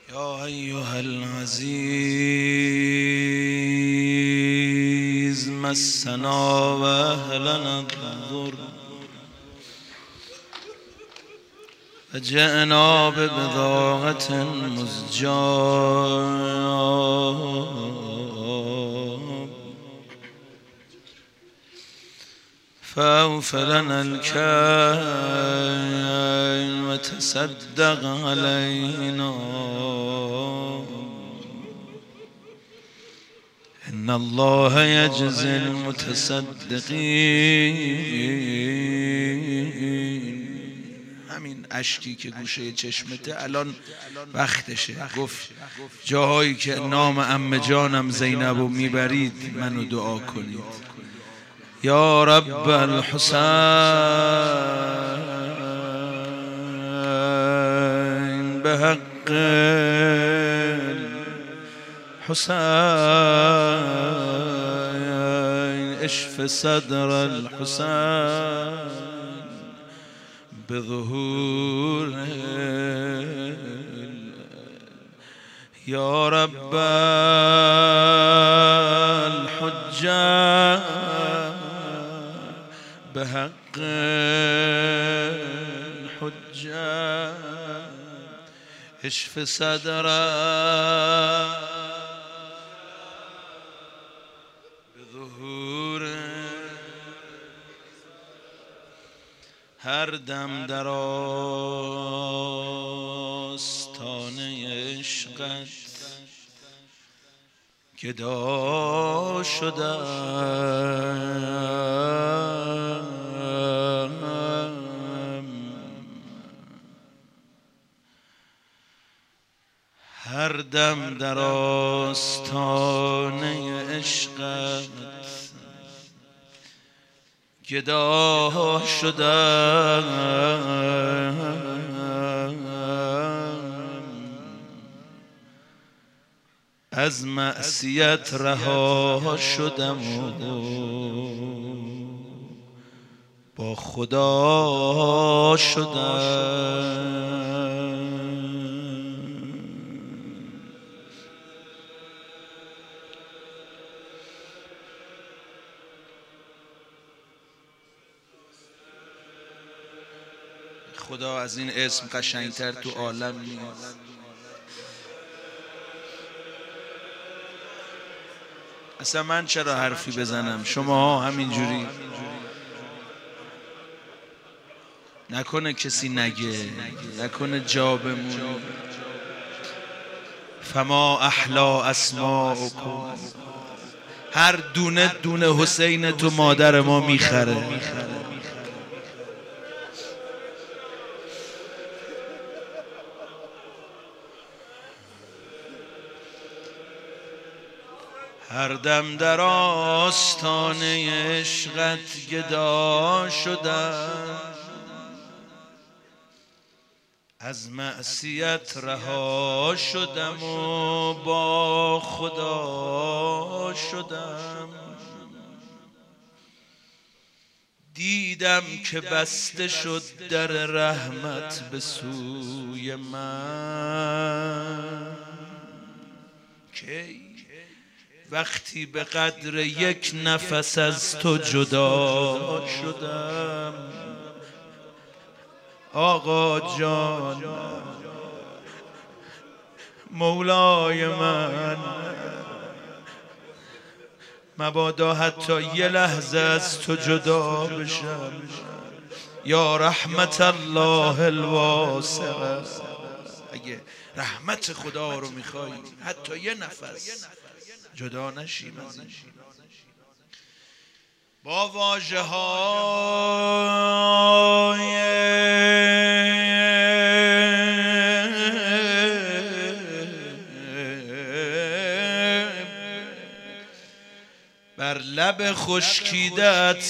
يا أيها العزيز مسنا وأهلنا الضر فجئنا ببضاعة مزجاة فأوف لنا الكيل وتصدق علينا إن الله يجزي المتصدقين. همین اشکی که گوشه چشمته الان وقتشه. گفت جاهایی که نام عمه جانم زینبو میبرید منو دعا کنید. یا رب الحسین بحق الحسین اشف صدر الحسین بظهور یا رب الحجة بحق الحجة اشف صدر بظهور هر دم در آستانه عشقت گدا شدم هر دم در آستانه عشقت گدا شدم از معصیت رها شدم و با خدا شدم. خدا از این اسم قشنگتر تو عالم نیست. اصلا من چرا حرفی بزنم، شما همینجوری نکنه کسی نگه، نکنه جا بمونه. فما احلا اسماءکم، هر دونه دونه حسین تو مادر ما میخره. هر دم در آستانه عشقت گدا شدم از معصیت رها شدم و با خدا شدم. دیدم که بسته شد در رحمت به سوی من. کی؟ وقتی به قدر یک نفس از تو جدا شدم. آقا جان مولای من، مبادا حتی یه لحظه از تو جدا بشم. یا رحمت الله الواسعه، اگه رحمت خدا رو میخوای حتی یه نفس جدا نشیم از این. با واژه های بر لب خشکیدت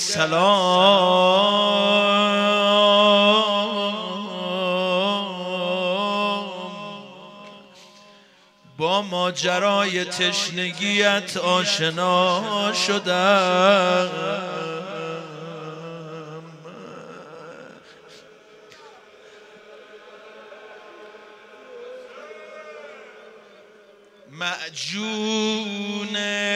سلام، با ماجرای تشنگیت آشنا شدم. معجون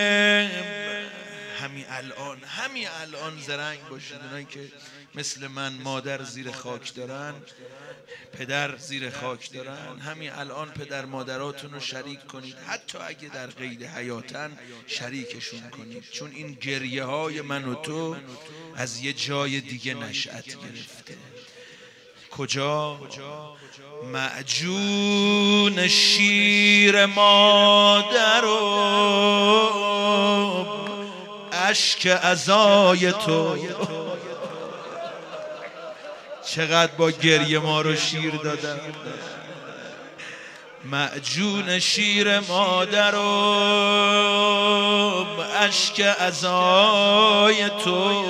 همین الان زرنگ باشید، اونایی که مثل من مادر زیر خاک دارن، پدر زیر خاک دارن، همین الان پدر مادراتون رو شریک کنید، حتی اگه در قید حیاتن شریکشون کنید، چون این گریه های من و تو از یه جای دیگه نشأت گرفته. کجا؟ معجون شیر مادر و اشک عزای تو. چقدر با گریه ما رو شیر دادن. معجون شیر مادر و اشک عزای تو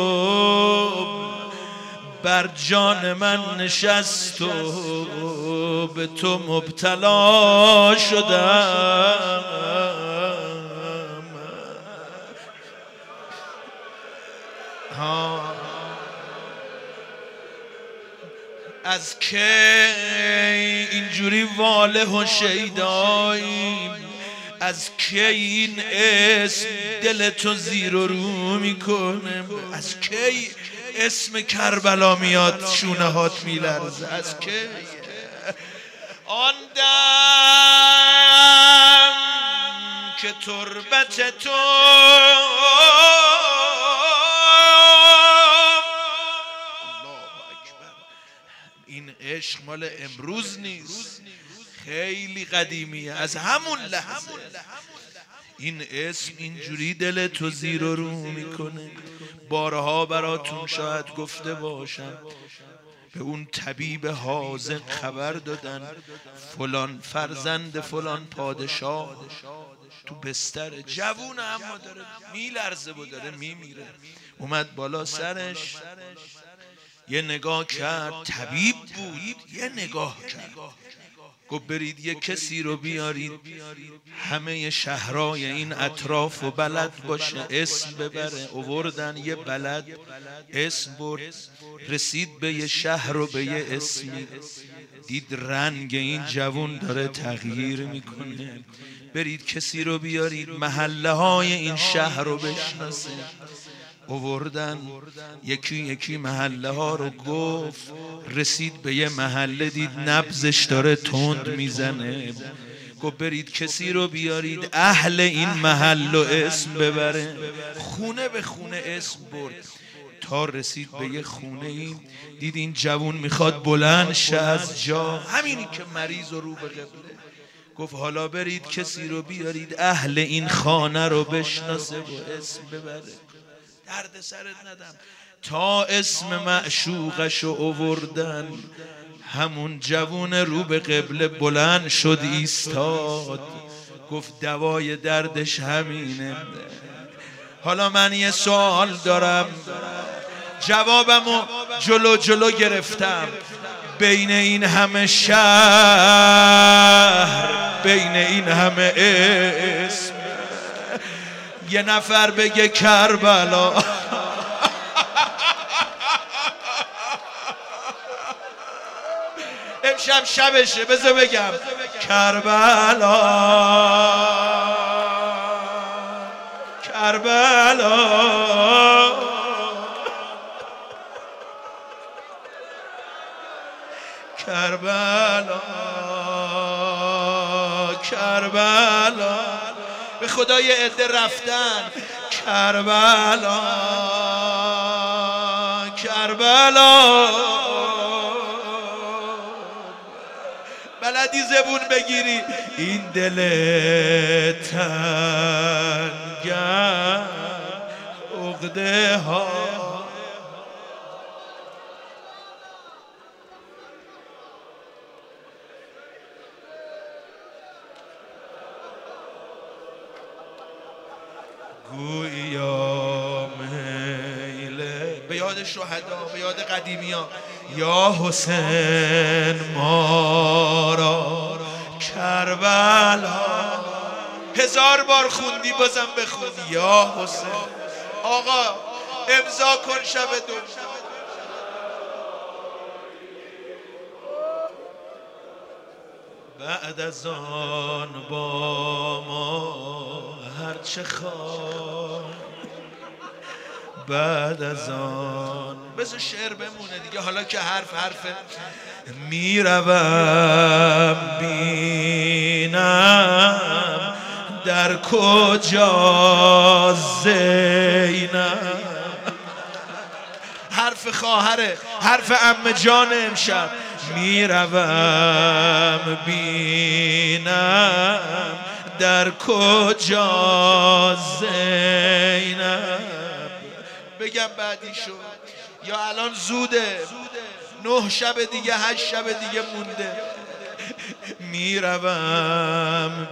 بر جان من نشست و به تو مبتلا شدم. از که اینجوری واله و شیدایی، از که این اسم دلتو زیر و رو میکنه، از کی اسم کربلا میاد شونه هات میلرزه، از که آن دم که تربت تو این عشق مال امروز نیست، خیلی قدیمیه، از همون لحظه این اسم اینجوری دل تو زیر و رو میکنه. بارها براتون شاید گفته باشم، به اون طبیب حاذق خبر دادن فلان فرزند فلان پادشاه تو بستر جوون، اما داره میلرزه و داره میمیره. اومد بالا سرش، یه نگاه کرد، طبیب بود، یه نگاه کرد، گفت برید یه کسی رو بیارید همه شهرهای این اطراف و بلد باشه، اسم ببره. آوردن، یه بلد اسم برد، رسید به یه شهر و به یه اسمی، دید رنگ این جوون داره تغییر میکنه، برید کسی رو بیارید محله های این شهر رو بشناسه. آوردن، یکی یکی محله ها رو گفت، رسید به یه محله دید نبضش داره تند میزنه، گفت برید کسی رو بیارید اهل این محل و اسم ببره. خونه به خونه اسم برد تا رسید به یه خونه، این دید این جوون میخواد بلند شه از جا، همینی که مریض و رو به قبله. گفت حالا برید کسی رو بیارید اهل این خانه رو بشناسه و اسم ببره. درد سرت ندم، تا اسم معشوقش رو آوردن، همون جوون رو به قبله بلند شد ایستاد، گفت دوای دردش همینه. حالا من یه سوال دارم، جوابمو جلو گرفتم، بین این همه شهر، بین این همه اسم، یه نفر بگه کربلا. امشب شبشه، بذار بگم کربلا، کربلا، کربلا، کربلا. به خدا یه عده رفتن کربلا، کربلا. بلدی زبون بگیری این دل تنگم عقده ها. گویا میله به یاد شهدا، به یاد قدیمی ها، یا حسین ما را کربلا. 1000 بار خوندی بازم بخون یا حسین. آقا امضا کن شب دوم. بعد از آن با ما هرچه خواه، بعد از آن بذار شعر بمونه دیگه، حالا که حرفه. میروم بینم در کجا زینب، حرف خواهره، حرف عمه جان امشب. میروم بینم در کجا زینب. بگم بعدی شد یا الان زوده؟ 9 شب دیگه 8 شب دیگه مونده. میروم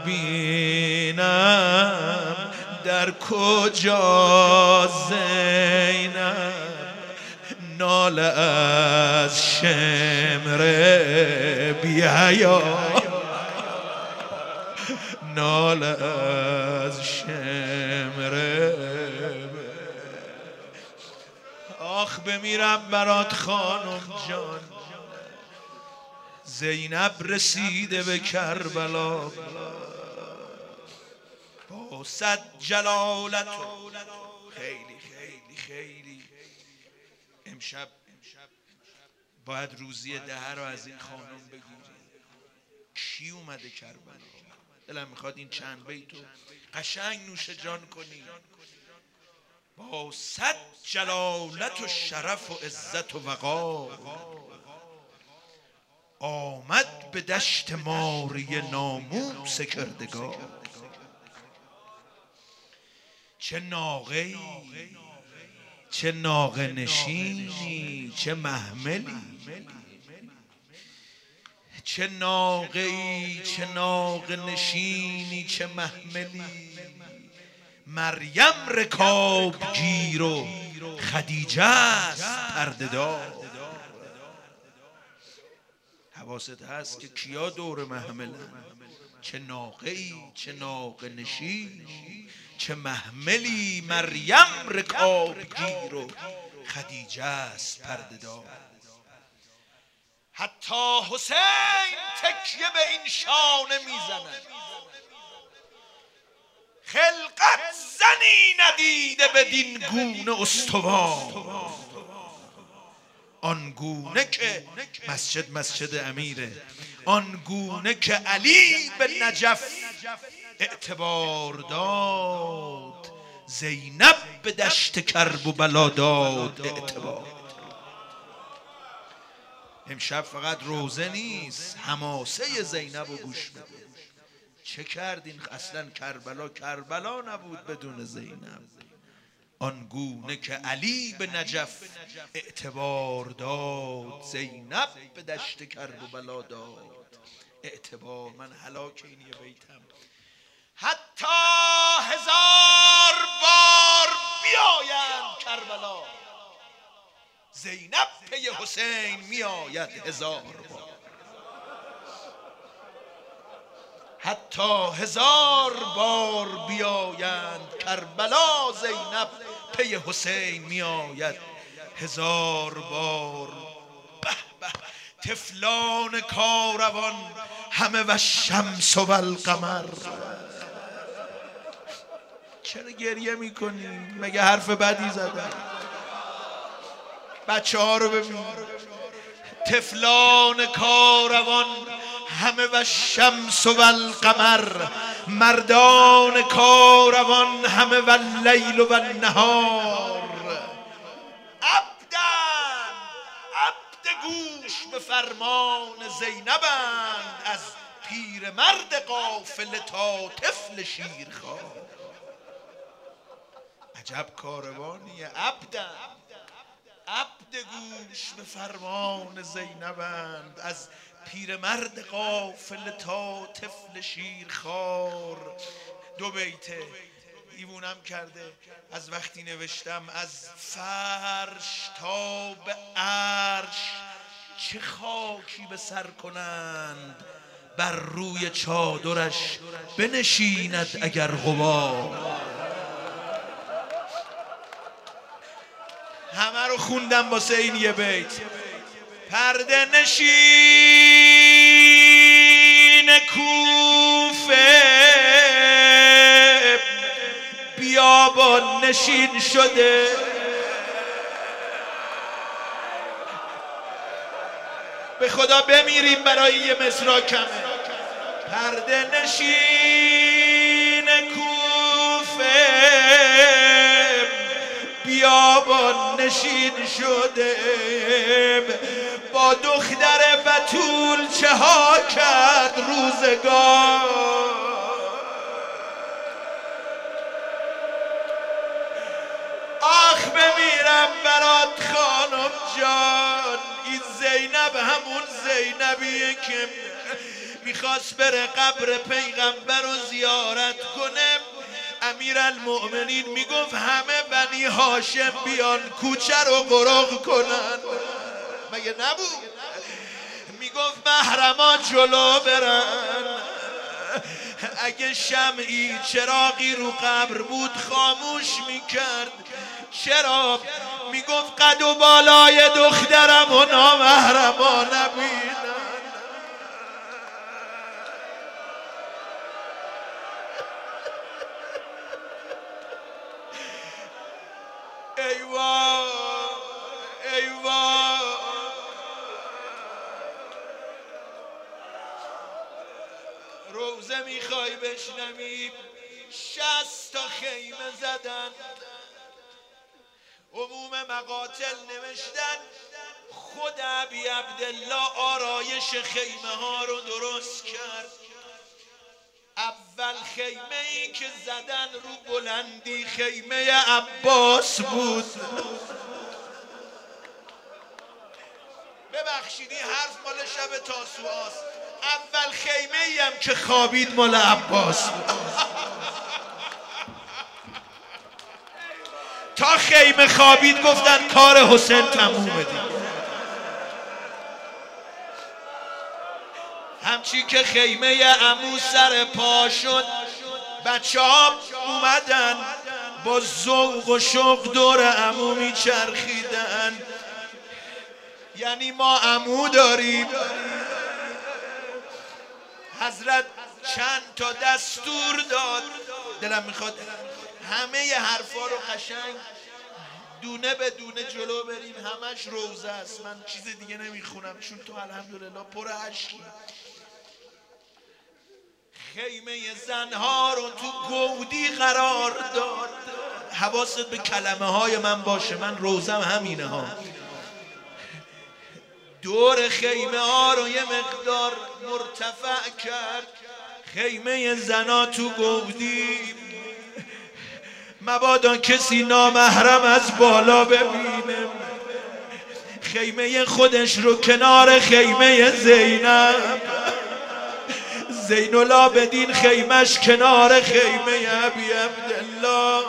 بینم در کجا زینب، ناله از شمر بی حیا، ناله از شمر. آخ بمیرم برات خانم جان، زینب رسیده به کربلا با 100 جلالت. خیلی خیلی خیلی امشب باید روزی دهه رو از این خانم بگیریم. کی اومده کربلا؟ دلم میخواد این چند بیتو قشنگ نوش جان کنی. با 100 جلالت و شرف و عزت و وقار آمد به دشت ماری ناموس کردگار. چه ناقه‌ای، چه ناقه نشینی، چه محملی، چه ناقه‌ای، چه ناقه نشینی، چه محملی. مریم رکاب گیر و خدیجه است پرده دار. حواست هست که کیا دور محملن؟ چه ناقه‌ای، چه ناقه نشینی، چه محملی. مریم رکاب گیر و خدیجه است پرده دار. حتی حسین تکیه به این شانه میزند، خلقت زنی ندیده بدین گونه استوار. آنگونه که مسجد امیره، آنگونه که علی به نجف اعتبار داد، زینب به دشت کرب و بلا داد اعتبار. امشب فقط روزه نیست، حماسه زینب رو گوش بده. چه کردین؟ اصلا کربلا نبود بدون زینب. آنگونه که علی به نجف اعتبار داد، زینب به دشت کرب و بلا داد اعتبار. من هلاک این یه بیتم. حتی 1000 بار بیاید کربلا، زینب پی حسین میآید 1000 بار. حتی 1000 بار بیایند کربلا، زینب پی حسین میآید 1000 بار. به به طفلان کاروان همه و شمس و القمر. چرا گریه میکنی؟ مگه حرف بدی زدن؟ بچه ها رو ببین. طفلان کاروان همه و شمس و القمر، مردان کاروان همه و لیل و النهار. عبد گوش به فرمان زینبند، از پیر مرد قافله تا طفل شیرخوار. عجب کاروانیه. عبد گوش به فرمان زینبند، از پیرمرد قافله تا طفل شیرخوار. 2 بیته دیوونم کرده از وقتی نوشتم. از فرش تا به عرش چه خاکی به سر کنند، بر روی چادرش بنشیند اگر غبار. همه رو خوندم واسه این یه بیت. پرده نشین نشین کوفه بیابان نشین شده، به خدا بمیریم برای یه مصرع کمه. پرده نشین کوفه بیابان نشین شده، با دختر بتول چه ها کرد روزگار. آخ بمیرم برات خانم جان، این زینب همون زینبیه که میخواست بره قبر پیغمبر رو زیارت کنه. امیرالمؤمنین میگفت همه بنی هاشم بیان کوچه رو غرق کنن، مگه نبود؟ میگفت محرما جلو برن. اگه شمعی چراغی رو قبر بود خاموش میکرد. چرا؟ میگفت قد و بالای دخترم و نامحرما نبینن. ایوا ایوا روزه میخوای بشنوی؟ 60 تا خیمه زدن، عموم مقاتل نوشتن خود ابی عبدالله آرایش خیمه ها رو درست کرد. اول خیمه ای که زدن رو بلندی خیمه عباس بود. ببخشید این حرف مال شب تاسوعاست. اول خیمه ای هم که خوابید مال عباس بود. تا خیمه خوابید گفتن کار حسین تمومه دیگه. همچی که خیمه عمو سر پا شد بچه ها اومدن با ذوق و شوق دور عمو میچرخیدن. یعنی ما عمو داریم. حضرت چند تا دستور داد، دلم میخواد همه ی حرفا رو قشنگ دونه به دونه جلو بریم. همش روزه است، من چیز دیگه نمیخونم چون تو الحمدلله پر اشکی. خیمه زنها رو تو گودی قرار داد. حواست به کلمه های من باشه، من روزم همینه ها. دور خیمه ها رو یه مقدار مرتفع کرد. خیمه زنها تو گودی، مبادا کسی نامحرم از بالا ببینه. خیمه خودش رو کنار خیمه زینب، زین العابدین خیمش کنار خیمه ابی عبدالله.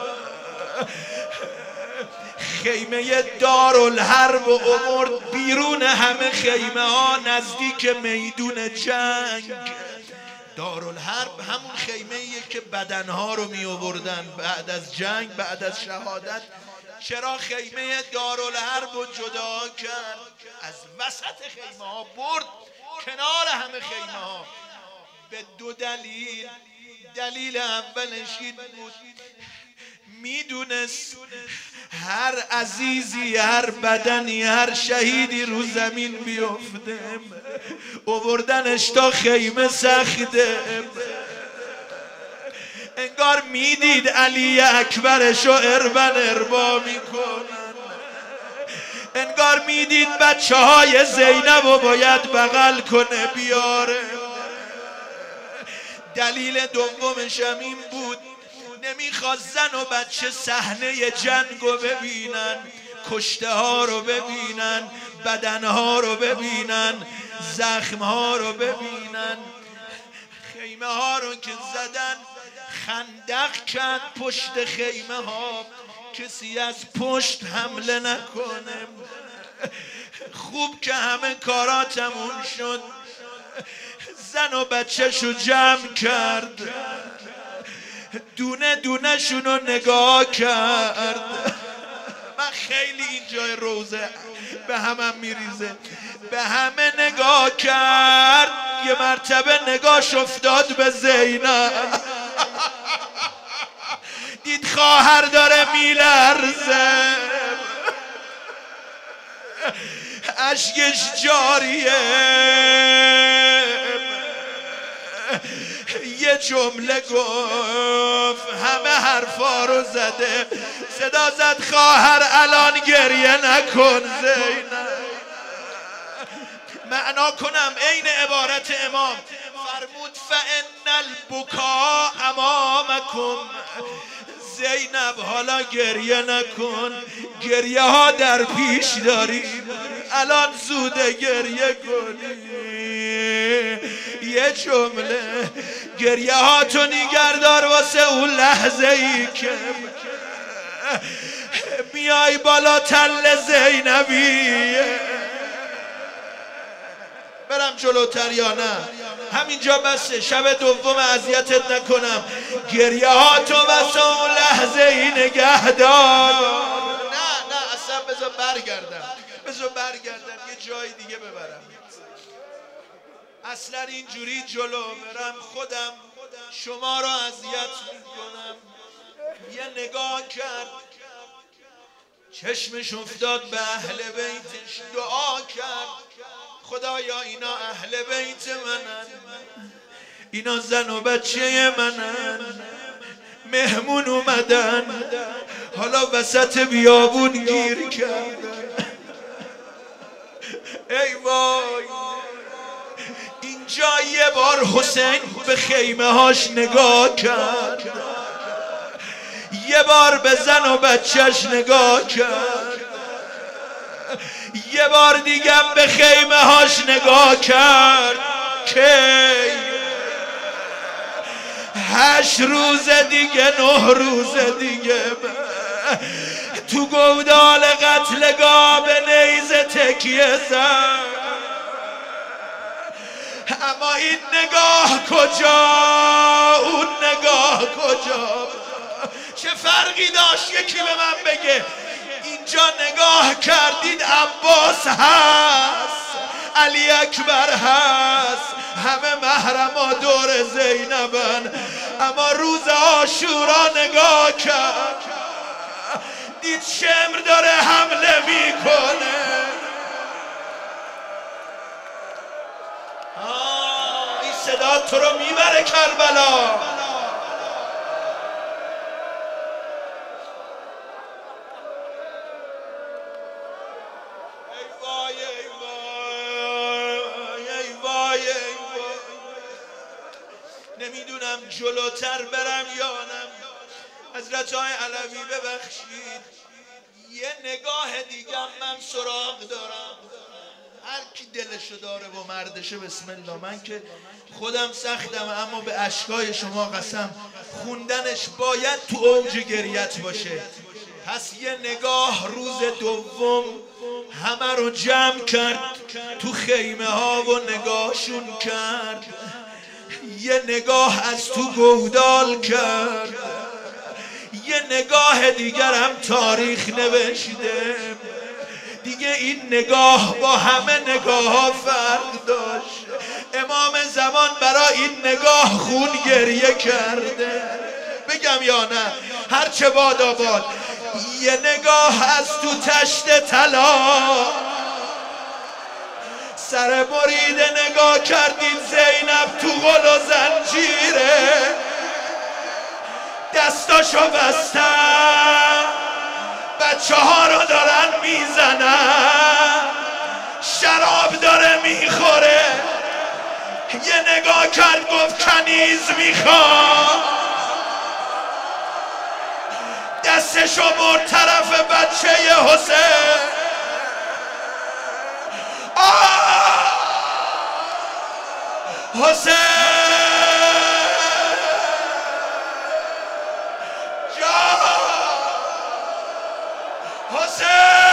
خیمه دارالحرب و آورد بیرون همه خیمه ها نزدیک میدون جنگ. دارالحرب همون خیمه ایه که بدنها رو می آوردن بعد از جنگ، بعد از شهادت. چرا خیمه دارالحرب رو جدا کرد؟ از وسط خیمه ها برد کنار همه خیمه ها به دو دلیل. دلیل اولش این بود میدونست هر عزیزی، هر بدنی، هر شهیدی رو زمین بیفته آوردنش تا خیمه سخته. انگار میدید علی اکبرشو اربن اربا میکنن. انگار میدید بچه های زینبو باید بغل کنه بیاره. دلیل دومش هم این بود نمیخواست زن و بچه صحنه جنگو ببینن، کشته ها رو ببینن، بدن ها رو ببینن، زخم ها رو ببینن. خیمه ها رو که زدن خندق کرد پشت خیمه ها، کسی از پشت حمله نکنه. خوب که همه کارا تموم شد، زن و بچه شو جمع کرد، دونه دونه شونو نگاه کرد. من خیلی اینجای روزه به همم میریزه. به همه نگاه کرد یه مرتبه نگاش افتاد به زینب، دید خواهر داره میلرزه، اشکش جاریه، یه جمله گفت همه حرفا رو زده، صدا زد خواهر الان گریه نکن زینب. معنا کنم عین عبارت امام فرمود فان البکا امامکم، زینب حالا گریه نکن، گریه ها در پیش داری، الان زوده گریه کنی. یه جمله گریه ها تو نگردار واسه اون لحظه ای که میای بالا تل زینبی. برم جلوتر یا نه؟ همینجا بسه، شب دوم اذیتت نکنم. گریه ها تو واسه اون لحظه ای نگهدار. نه اصلا بذار برگردم یه جای دیگه ببرم. اصلا اینجوری جلو برم خودم شما را اذیت میکنم. یه نگاه کرد، چشمش افتاد به اهل بیتش، دعا کرد خدایا اینا اهل بیت منن، اینا زن و بچه منن، مهمون اومدن حالا وسط بیابون گیر کردن. ای وای، اینجا یه بار حسین به خیمه هاش نگاه کرد، یه بار به زن و بچهش نگاه کرد، یه بار دیگه به خیمه هاش نگاه کرد که 8 روز دیگه 9 روز دیگه تو گودال قتلگاه به نیزه تکیه زد. اما این نگاه کجا، اون نگاه کجا؟ چه فرقی داشت؟ یکی به من بگه. اینجا نگاه کردید عباس هست، علی اکبر هست، همه محرما دور زینبن، اما روز عاشورا نگاه کرد دید شمر داره حمله میکنه. این صدا تو رو میبره کربلا. نمیدونم جلوتر برم یا نه. حضرت های علوی ببخشید، یه نگاه دیگه من سراغ دارم. هر کی دلشو داره و مردشه بسم الله. من که خودم سختم، اما به اشکای شما قسم خوندنش باید تو اوج گریت باشه. پس یه نگاه روز دوم همه رو جمع کرد تو خیمه ها و نگاهشون کرد. یه نگاه از تو گودال کرد، یه نگاه دیگر هم تاریخ نوشته. دیگه این نگاه با همه نگاه ها فرق داشت. امام زمان برای این نگاه خون گریه کرده. بگم یا نه؟ هرچه باد آباد. یه نگاه از تو تشت طلا، سر بریده نگاه کردید زینب تو غل و زنجیره، دستاشو بستن، بچه ها رو دارن میزنن، شراب داره میخوره. یه نگاه کرد گفت کنیز میخوام، دستشو برد طرف بچه حسین. حسین جان، حسین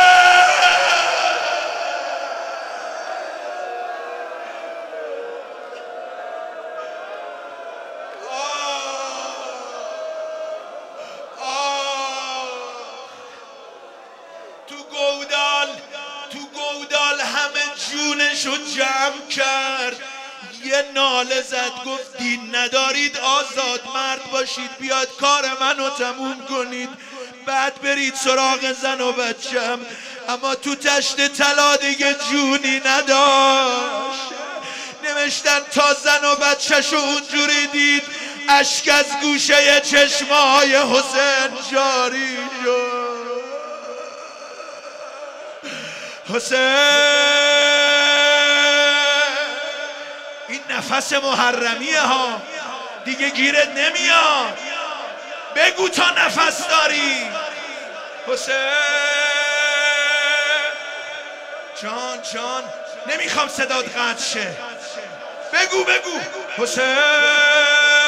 تو گودال همه جونشو جمع کرد. یه ناله زد گفت دین ندارید آزاد مرد باشید بیاد کار منو تموم کنید بعد برید سراغ زن و بچم. اما تو تشت طلا دیگه جونی نداشت. نوشتن تا زن و بچه‌شو اونجوری دید اشک از گوشه چشمای حسین جاری شد. حسین این نفس محرمیه ها دیگه گیرت نمیاد. بگو تا نفس داری. حسین جان نمیخوام صدات قطع شه. بگو حسین